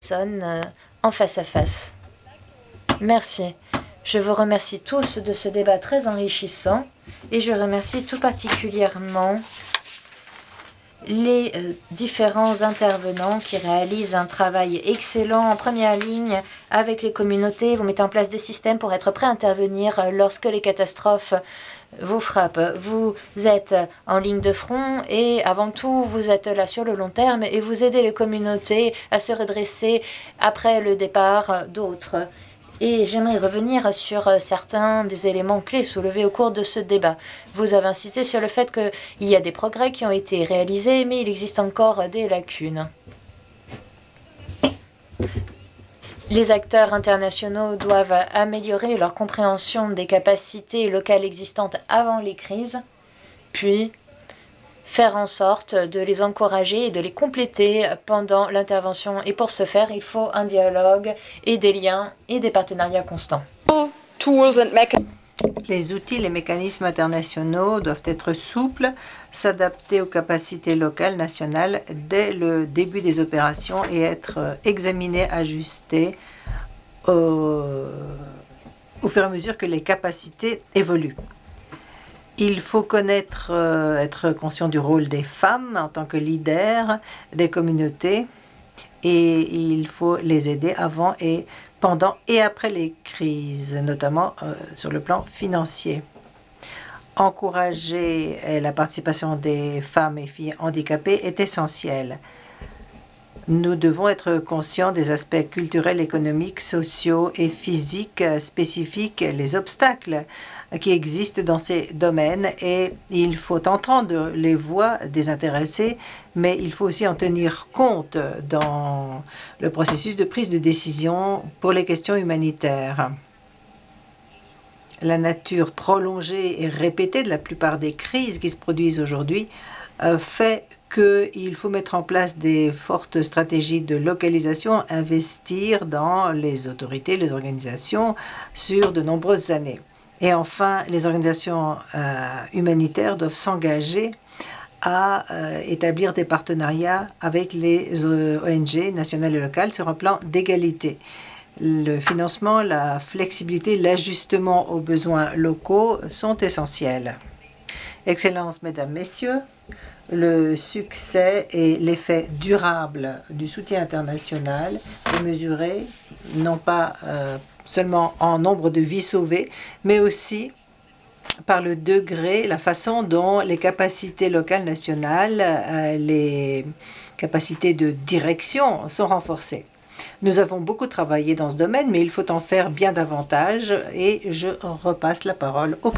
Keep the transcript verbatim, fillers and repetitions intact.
personne euh, en face à face. Merci. Je vous remercie tous de ce débat très enrichissant et je remercie tout particulièrement les euh, différents intervenants qui réalisent un travail excellent en première ligne avec les communautés. Vous mettez en place des systèmes pour être prêt à intervenir euh, lorsque les catastrophes vous frappent. Vous êtes en ligne de front et avant tout, vous êtes là sur le long terme et vous aidez les communautés à se redresser après le départ d'autres. Et j'aimerais revenir sur certains des éléments clés soulevés au cours de ce débat. Vous avez insisté sur le fait qu'il y a des progrès qui ont été réalisés, mais il existe encore des lacunes. Les acteurs internationaux doivent améliorer leur compréhension des capacités locales existantes avant les crises, puis faire en sorte de les encourager et de les compléter pendant l'intervention. Et pour ce faire, il faut un dialogue et des liens et des partenariats constants. Les outils, les mécanismes internationaux doivent être souples, s'adapter aux capacités locales, nationales dès le début des opérations et être examinés, ajustés au, au fur et à mesure que les capacités évoluent. Il faut connaître, euh, être conscient du rôle des femmes en tant que leaders des communautés et il faut les aider avant et pendant et après les crises, notamment euh, sur le plan financier. Encourager la participation des femmes et filles handicapées est essentiel. Nous devons être conscients des aspects culturels, économiques, sociaux et physiques spécifiques, les obstacles qui existent dans ces domaines et il faut entendre les voix des intéressés, mais il faut aussi en tenir compte dans le processus de prise de décision pour les questions humanitaires. La nature prolongée et répétée de la plupart des crises qui se produisent aujourd'hui euh, fait qu'il faut mettre en place des fortes stratégies de localisation, investir dans les autorités, les organisations sur de nombreuses années. Et enfin, les organisations euh, humanitaires doivent s'engager à euh, établir des partenariats avec les O N G nationales et locales sur un plan d'égalité. Le financement, la flexibilité, l'ajustement aux besoins locaux sont essentiels. Excellences, Mesdames, Messieurs, le succès et l'effet durable du soutien international est mesuré non pas euh, seulement en nombre de vies sauvées, mais aussi par le degré, la façon dont les capacités locales, nationales, euh, les capacités de direction sont renforcées. Nous avons beaucoup travaillé dans ce domaine, mais il faut en faire bien davantage et je repasse la parole au